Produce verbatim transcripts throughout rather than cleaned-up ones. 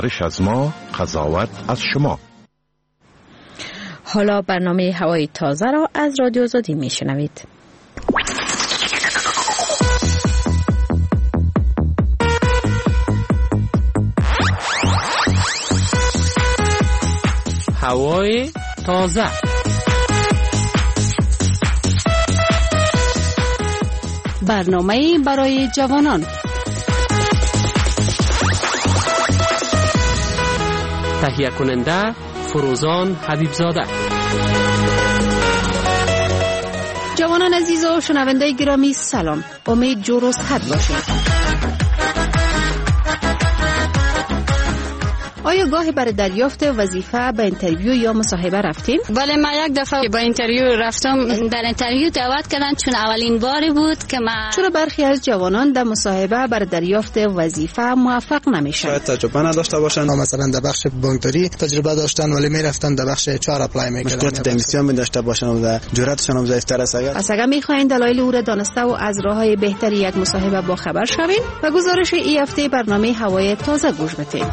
رش از ما، قضاوت از شما. حالا برنامه هوای تازه را از رادیو آزادی میشنوید. هوای تازه. برنامه برای جوانان. تهیه کننده فروزان حبیبزاده. جوانان عزیز و شنونده گرامی سلام. امید جور و صحت باشید. آیا گاهی برای دریافت وظیفه به اینترویو یا مصاحبه رفتین؟ بله، من یک دفعه با اینترویو رفتم. در اینترویو دعوت کردن چون اولین باری بود که من. چرا برخی از جوانان در مصاحبه برای دریافت وظیفه موفق نمیشن؟ شاید تجربه نداشته باشن، مثلا در بخش بانکداری تجربه داشتن ولی میرفتن در بخش اچ آر اپلای میکردن. مشکلات تکنیسیان می داشته باشن و جرأتشون هم ضعیف‌تر است. پس اگر میخواین دلایل او را دانسته و از راههای بهتری یک مصاحبه با خبر شوین و گزارش این هفته برنامه هوای تازه گوش بدین.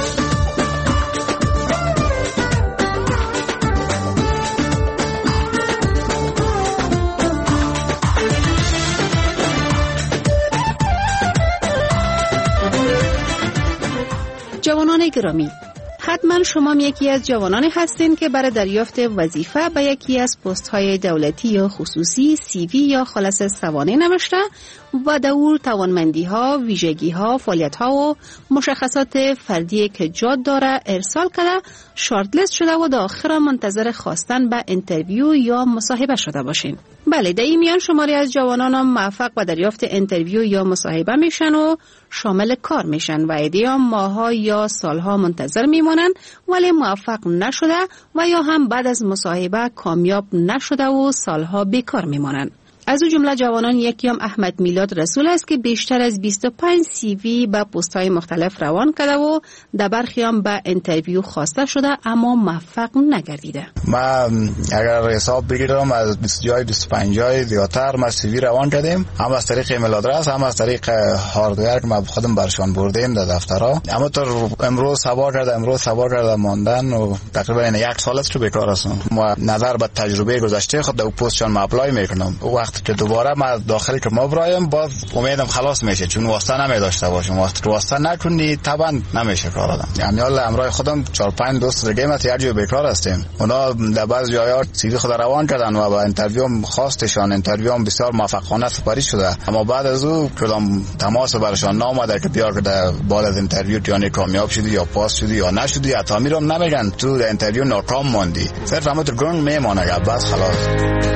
جوانان گرامی، حتما شما یکی از جوانانی هستین که برای دریافت وظیفه به یکی از پست های دولتی یا خصوصی سی وی یا خلاص سوانح نوشته و در او توانمندی ها، ویژگی ها، فعالیت ها و مشخصات فردی که جاد داره ارسال کرده، شارت لیست شده و در آخر منتظر خواستن به اینترویو یا مصاحبه شده باشین. بله، در این میان شماری از جوانان هم موفق به دریافت اینترویو یا مصاحبه میشن و شامل کار میشن و عده‌ای هم ماها یا سالها منتظر میمونن ولی موفق نشده و یا هم بعد از مصاحبه کامیاب نشده و سالها بیکار میمونن. از او جمله جوانان یکی هم احمد میلاد رسول است که بیشتر از بیست و پنج سی وی به پست‌های مختلف روان کرده و در برخی هم به اینترویو خواسته شده اما موفق نگردیده. من اگر حساب بگیرم از بیست جای بیست و پنج جای زیادتر ما سی وی روان کردیم، هم از طریق ایمیل آدرس هم از طریق هاردور که ما خودم برشان بردیم در دفترها. اما تا امروز سوار کرده امروز سوار کرده ماندن و تقریبا یک سال است که بیکار هستم. ما نظر به تجربه گذشته خود در پستشان ما اپلای میکنم. وقت که دوباره ما داخلی که ما برایم باز امیدم خلاص میشه چون واسطه نمی داشته باشم. واسطه واسطه نکنی طبعا نمیشه کار آدم. یعنی حالا امروز خودم چهار پنج دوست دیگه ما تیار جو بیکار هستیم. اونا در بعض جاها سی وی خود روان کردن و با اینترویو خواستشان اینترویو هم بسیار موفقانه سپاری شده، اما بعد از او کدام تماس برشان نامده که بیا که بعد از اینترویو یعنی کامیاب شدی یا پاس شدی یا نشدی، حتی میرم نمیگن تو در اینترویو ناکام موندی، صرف همون تو گرون میمونه بس خلاص.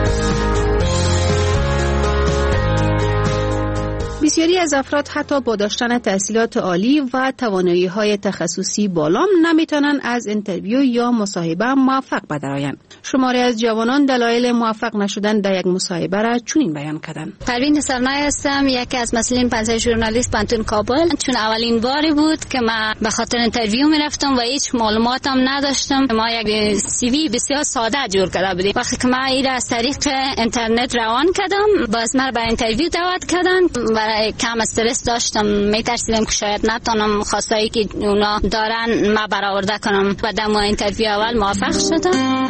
بسیاری از افراد حتی با داشتن تحصیلات عالی و توانایی‌های تخصصی بالا نمیتونن از اینترویو یا مصاحبه موفق بدرآیند. شماری از جوانان دلایل موفق نشدن در یک مصاحبه را چنین بیان کردند. پروین سرنای هستم، یکی از مسئولین پنجاه ژورنالیست پانتون کابل. چون اولین باری بود که من به خاطر اینترویو میرفتم و هیچ معلوماتم نداشتم. ما یک سی وی بسیار ساده جور کرده بودیم. وقتی که من این از طریق اینترنت روان کردم، باز من به اینترویو دعوت کردن و کم استرس داشتم، میترسیدم که شاید نتونم خواستایی که اونا دارن ما برآورده کنم و در اینترویو اول موفق شدم.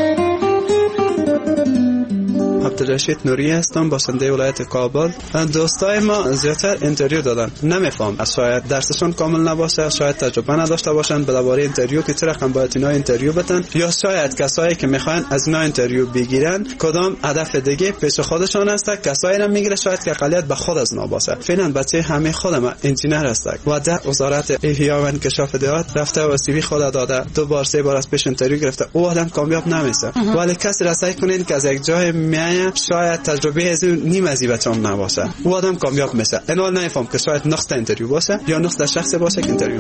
عبدالرشید نوری هستم، باشنده ولایت کابل. دوستای ما زیادتر اینترویو دادن، نمیفهم شاید درسشون کامل نباشه، شاید تجربه نداشته باشن درباره اینترویو که چه رقم باید اینا اینترویو بدن، یا شاید کسایی که میخوان از اینا اینترویو بگیرن کدام هدف دیگه پیش خودشون هست، کسایی را میگیره شاید که اقلیت به خود از نا باشه. فعلا بچه همه خودم انجینیر هست و در وزارت احیا و انکشاف دهات رفته و سی وی خود داده، دو بار سه بار از پیش اینترویو گرفته، او آدم کامیاب نمیشه. ولی کسی را سعی کنین که از یک جای میایه شاید تجربه از نیم از بچه‌ام نباشه، او آدم کامیاب میشه. اینا نمیفهم که شاید نقص اینترویو باشه یا نقص شخصی باشه که اینترویو.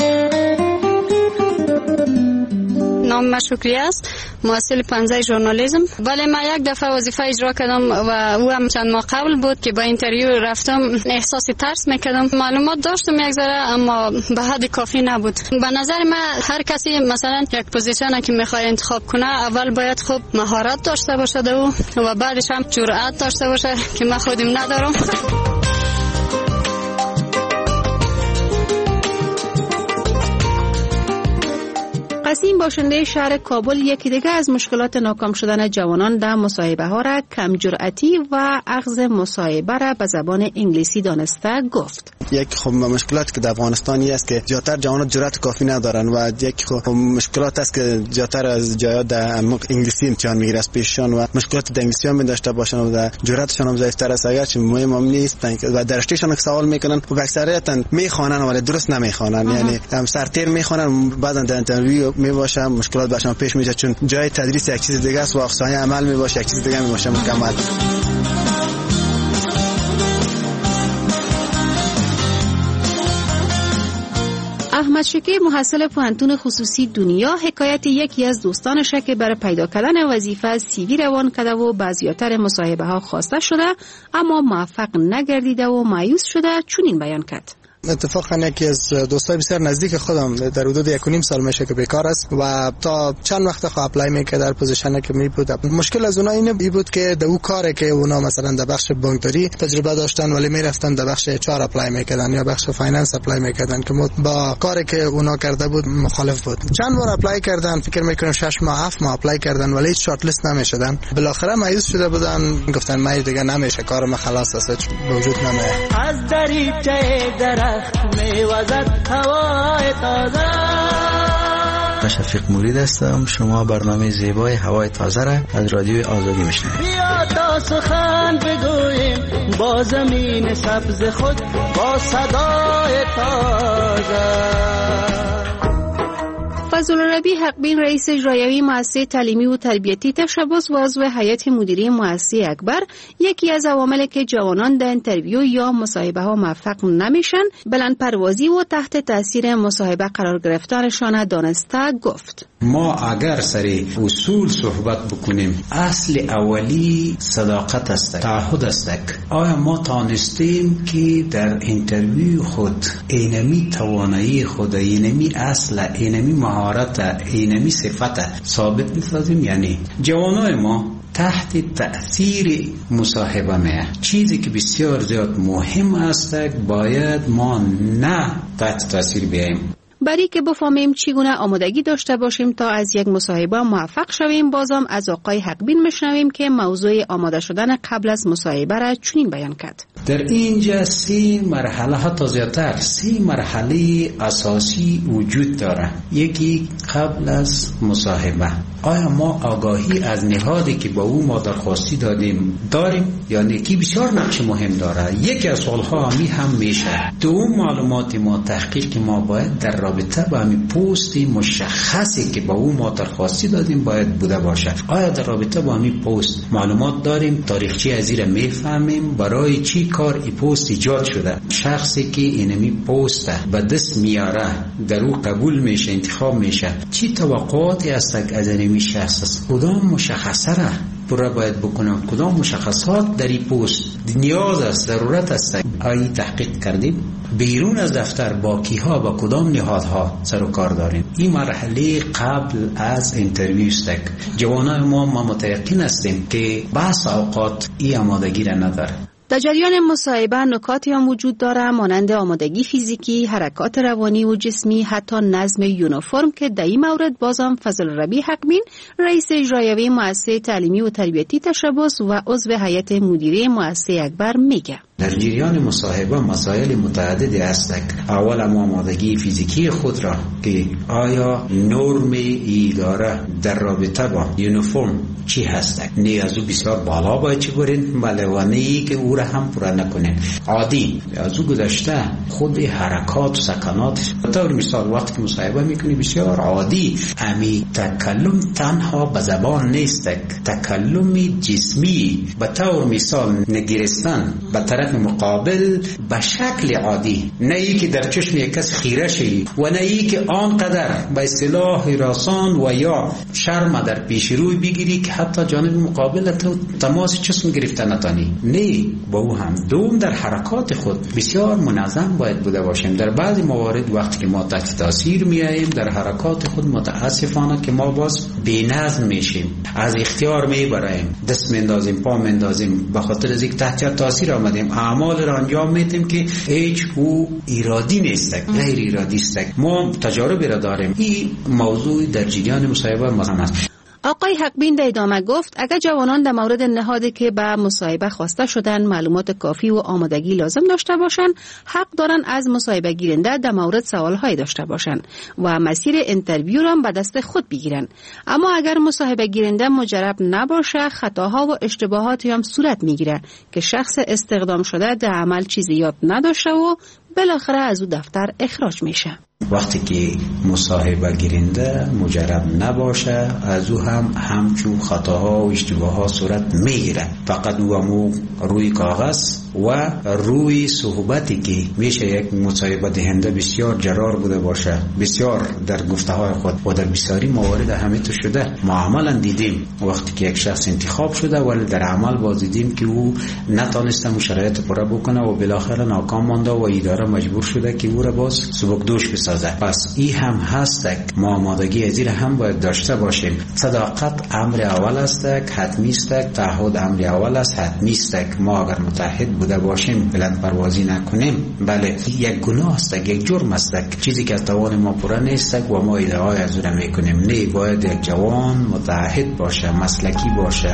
نام من شکری است، محصل پانزده ژورنالیسم. ولی من یک دفعه وظیفه اجرا کردم و او هم چند ماه قبل بود که با اینترویو رفتم، احساس ترس میکردم. معلومات داشتم یک ذره اما به حد کافی نبود. به نظر من هر کسی مثلا یک پوزیشنی که میخواد انتخاب کنه اول باید خوب مهارت داشته باشه او و بعدش هم جرأت داشته باشه که من خودم ندارم. قاسم باشنده شهر کابل یکی دیگه از مشکلات ناکام شدن جوانان در مصاحبه ها را کم جرأتی و اخذ مصاحبه را به زبان انگلیسی دانسته گفت. یک خب مشکلات که در افغانستانی است که زیاتر جوانان جرأت کافی ندارن و یک خب مشکلات است که زیاتر از جای در انگلیسی امتحان میگیره از پیششان و مشکلات در انگلیسی هم داشته باشن و در جرأتشان هم ضعیف‌تر است، اگرچه مهم هم نیست و در رشتهشان سوال میکنن و اکثریتا میخوانن ولی درست نمیخوانن، یعنی هم سرتیر میخوانن، بعدن در اینترویو میباشه مشکلات برشان پیش میشه چون جای تدریس یک چیز دیگه است و اقصای عمل میباشه یک چیز دیگه میباشه مکمل. احمد شکیب محصل پوهنتون خصوصی دنیا حکایت یکی از دوستانش که برای پیدا کردن وظیفه سی وی روان کرده و بعضیاتر مصاحبه ها خواسته شده اما موفق نگردیده و مایوس شده چنین بیان کرد. اتفاقا یکی از دوستای بسیار نزدیک خودم در حدود یک و نیم سال میشه که بیکار است و تا چند وقت خو اپلای میکرد در پوزیشنی که می بود. مشکل از اونها اینه بود که در اون کاری که اونا مثلا در بخش بانکداری تجربه داشتن ولی میرفتن در بخش اچ آر اپلای میکردن یا بخش فایننس اپلای میکردن که با کاری که اونا کرده بود مخالف بود. چند بار اپلای کردن، فکر میکنم شش ماه هفت ماه اپلای کردن ولی شارت لیست نمیشدن. بالاخره مایوس شده بودن، گفتن ما دیگه نمیشه، کار ما خلاص است، وجود نمیه. از دریچه درخت میوزد هوای تازه. شفیق مرید هستم. شما برنامه زیبای هوای تازه را از رادیو آزادی میشنوید. بیا تا سخن بگوییم با زمین سبز خود با صدای تازه. فضلالربی حقبین رئیس اجرایی مؤسسه تعلیمی و تربیتی تشبث و عضو هیئت مدیره مؤسسه اکبر یکی از عواملی که جوانان در اینترویو یا مصاحبه ها موفق نمیشن بلند پروازی و تحت تاثیر مصاحبه قرار گرفتنشان دانسته گفت. ما اگر سر اصول صحبت بکنیم اصل اولی صداقت است، تعهد است. آیا ما تانستیم که در اینترویو خود اینمی توانایی خود، اینمی اصل، اینمی مهارت، اینمی صفت ثابت می‌سازیم؟ یعنی جوانای ما تحت تأثیر مصاحبه میه، چیزی که بسیار زیاد مهم است باید ما نه تحت تأثیر بیاییم. برای که بفهمیم چگونه آمادگی داشته باشیم تا از یک مصاحبه موفق شویم بازم از آقای حقبین میشنویم که موضوع آماده شدن قبل از مصاحبه را چنین بیان کرد. در اینجا سه مرحله حتی زیادتر سه مرحله اساسی وجود داره. یکی قبل از مصاحبه، آیا ما آگاهی از نهادی که با او ما درخواستی دادیم داریم؟ یعنی کی بسیار نقش مهم داره. یکی از سوالها همی هم میشه دوم معلومات ما، تحقیق ما باید در رابطه با همین پست مشخصی که با او ما درخواستی دادیم باید بوده باشه. آیا در رابطه با همین پست معلومات داریم؟ تاریخچه از زیر میفهمیم برای چی کار این پست ایجاد شده، شخصی که اینمی پست به دست میاره در او قبول میشه، انتخاب میشه، چی توقعاتی هست از اینمی شخص است، کدام مشخصه را پورا باید بکنم، کدام مشخصات در این پست نیاز است، ضرورت است. آیا تحقیق کردیم؟ بیرون از دفتر با کیها با کدام نهادها سر و کار داریم؟ این مرحله قبل از اینترویو است. جوانان ما ما متیقن هستیم که بحث اوقات این آمادگی را نداره. در جریان مصاحبه نکاتی هم وجود داره مانند آمادگی فیزیکی، حرکات روانی و جسمی، حتی نظم یونیفرم که در این مورد بازم فضلالربی حقبین رئیس اجرایی مؤسسه تعلیمی و تربیتی تشبث و عضو هیئت مدیره مؤسسه اکبر میگه. در جریان مصاحبه مسائل متعددی هستند. اول ما آمادگی فیزیکی خود را که آیا نرم اداره در رابطه با یونیفرم چی هست؟ نه از او بسیار بالا باید چی برین بله و نه ای که او را هم پورا نکنین. عادی از او گذشته خود حرکات و سکنات به طور مثال وقتی که مصاحبه میکنی بسیار عادی امی تکلم تنها به زبان نیست، تکلم جسمی به طور مثال نگرستن به طرف مقابل به شکل عادی، نه ای که در چشم یک کس خیره شی و نه ای که آنقدر به اصطلاح راسان و یا شرم در پیش روی بگیری که حتی جانب مقابل تو تماس چشم گرفتن نتانی. نه، با او هم دوم در حرکات خود بسیار منظم باید بوده باشیم. در بعضی موارد وقتی که ما تحت تاثیر میاییم در حرکات خود متاسفانه که ما باز بی‌نظم میشیم، از اختیار میبریم، دست میندازیم، پا میندازیم به خاطر از اینکه تحت تاثیر آمدیم. اعمال را انجام میدیم که هیچ او ایرادی نیست، غیر ایرادی است. ما تجارب را داریم. این موضوع در جریان مصاحبه مهم است. آقای حقبین در ادامه گفت اگر جوانان در مورد نهادی که به مصاحبه خواسته شدن معلومات کافی و آمادگی لازم داشته باشند، حق دارن از مصاحبه گیرنده در مورد سوالهای داشته باشند و مسیر اینترویو را به دست خود بگیرن. اما اگر مصاحبه گیرنده مجرب نباشه، خطاها و اشتباهاتی هم صورت میگیره که شخص استخدام شده در عمل چیزی یاد نداشته و بالاخره از او دفتر اخراج میشه. وقتی که مصاحبه گیرنده مجرب نباشه، از او هم همچون خطاها و اشتباهات صورت میگیره. فقط او همو روی کاغذ و روی صحبتی که میشه یک مصاحبه دهنده بسیار جرار بوده باشه، بسیار در گفته های خود و در بسیاری موارد همه تو شده. ما عملا دیدیم وقتی که یک شخص انتخاب شده ولی در عمل باز دیدیم که او نتونسته شرایط پورا بکنه و بالاخره ناکام مانده و اداره مجبور شده که او را باز سبکدوش بسازه. پس این هم هست که ما آمادگی از این هم باید داشته باشیم. صداقت امر اول است، حتمی است. تعهد امر اول است، حتمی است. ما اگر متعهد بوده باشیم بلند پروازی نکنیم، بله یک گناه است، یک جرم است، چیزی که از توان ما پورا نیست و ما ادعای از اون میکنیم. نه، باید یک جوان متعهد باشه، مسلکی باشه.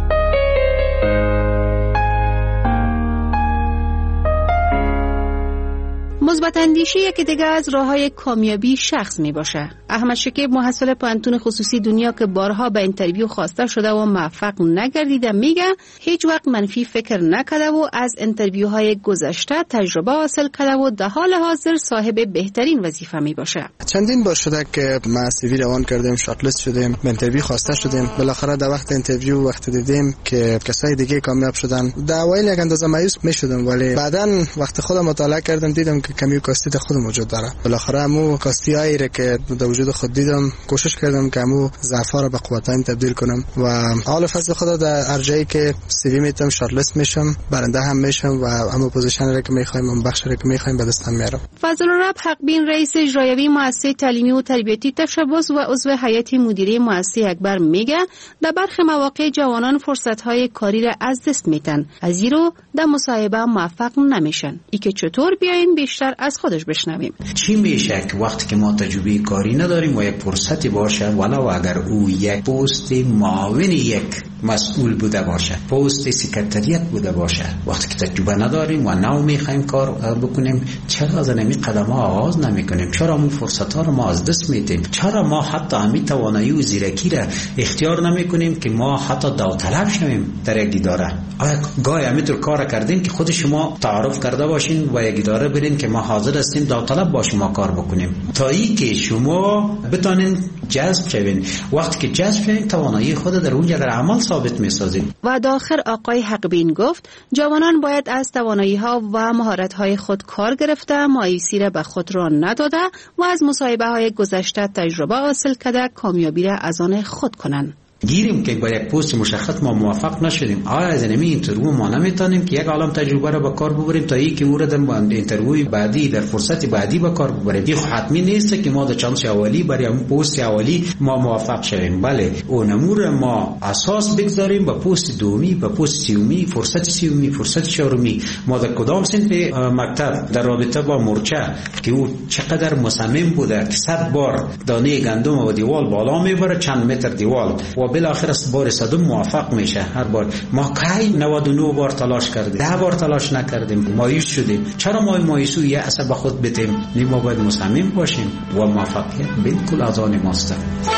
مثبت اندیشی یکی دیگه از راه‌های کامیابی شخص می باشه. احمد شکیب محصل پانتون خصوصی دنیا که بارها به اینترویو خواسته شده و موفق نگردیده میگه هیچ وقت منفی فکر نکرده و از اینترویوهای گذشته تجربه حاصل کرده و در حال حاضر صاحب بهترین وظیفه می باشه. چندین بار شده که ما سی وی روان کردیم، شارت لیست شدیم، به اینترویو خواسته شدیم، بالاخره در وقت اینترویو وقت دیدیم که کسای دیگه کامیاب شدن، در اوایل یک اندازه مایوس میشدم، ولی بعداً وقت خودم مطالعه کردم دیدم که کمی کاستی خود موجود داره. بالاخره همو کاستی هایی را که در وجود خود دیدم کوشش کردم که همو ضعف‌ها را به قوت‌ها تبدیل کنم و حال فضل خدا در هر جایی که سی وی میتم شارت لیست میشم، برنده هم میشم و همو پوزیشن را که میخوایم، اون بخش را که میخوایم به دستم میارم. فضل رب حقبین رئیس اجرایی مؤسسه تعلیمی و تربیتی تشبث و عضو هیئت مدیره مؤسسه اکبر میگه در برخی مواقع جوانان فرصت‌های کاری را از دست میدن، از اینو در مصاحبه موفق نمیشن. ای که چطور بیاین بیشتر از خودش بشنویم. چی میشه که وقتی که ما تجربه کاری نداریم و یک فرصتی باشه، ولو اگر او یک پست معاون یک مسئول بوده باشه، پست سکرتریت بوده باشه، وقتی که تجربه نداریم و نو میخوایم کار بکنیم، چرا از این قدم ها آغاز نمی کنیم؟ چرا اون فرصت ها رو ما از دست میدیم؟ چرا ما حتی همین توانایی و زیرکی را اختیار نمی کنیم که ما حتی داوطلب شویم در یک اداره؟ آیا گاهی همینطور کار کردیم که خود شما تعارف کرده باشین و یک اداره برین که ما حاضر هستیم داوطلب با شما کار بکنیم تا ای که شما بتونین جذب شوین. وقتی که جذب شوین توانایی خود در اونجا در عمل ثابت می‌سازید. و داخل آقای حقبین گفت جوانان باید از توانایی‌ها و مهارت‌های خود کار گرفته، مایوسی را به خود را نداده و از مصاحبه‌های گذشته تجربه حاصل کرده کامیابی را از آن خود کنند. گیریم که با یک پست مشخص ما موفق نشدیم، آیا از اینمی اینترویو ما نمیتونیم که یک عالم تجربه را به کار ببریم تا ای که او را در اینترویو بعدی در فرصت بعدی به کار ببریم؟ این حتمی نیست که ما در چانس اولی برای اون پست اولی ما موفق شویم. بله، اون امور ما اساس بگذاریم به پست دومی، به پست سومی، فرصت سومی، فرصت چهارمی. ما در کدام صنف مکتب در رابطه با مورچه که او چقدر مصمم بوده که صد بار دانه گندم و دیوال بالا میبره، چند متر دیوال، و بالاخره بار صدم موفق میشه. هر بار ما کی نود و نه بار تلاش کردیم، ده بار تلاش نکردیم، مایوس شدیم. چرا ما مایوسو یه اثر به خود بدیم؟ ما باید مصمم باشیم و موفقیت بالکل از آن ماست.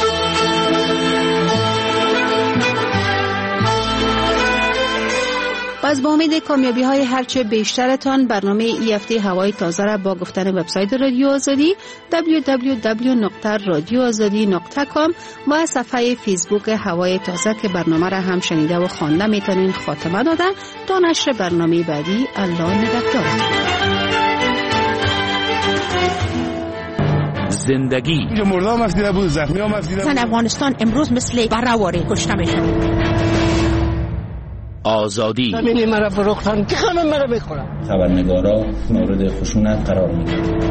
باز با امید کامیابی های هرچه بیشترتان برنامه ای هفته هوای تازه را با گفتن وبسایت رادیو آزادی دبلیو دبلیو دبلیو نقطه رادیو آزادی نقطه کام و صفحه فیسبوک هوای تازه که برنامه را هم شنیده و خوانده میتونین خاتمه دادن تا نشر برنامه بعدی. الله نگهدارتون. زندگی مردم مفدیده بود، زخمی ها مفدیده بود. افغانستان امروز مثل برهواری کشته میشن. آزادی همینی مرا فروختن که همه مرا بخورن. خبرنگارا مورد خشونت قرار میدن.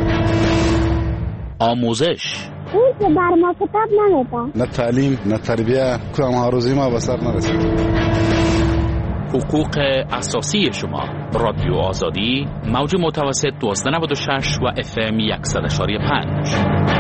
آموزش اون که بر ما کتاب نمیدن. نه تعلیم نه تربیه، کدام ها روزی ما به سر نرسید. حقوق اساسی شما. رادیو آزادی، موج متوسط دوازده نود و شش و اف ام صد و شش و پنج.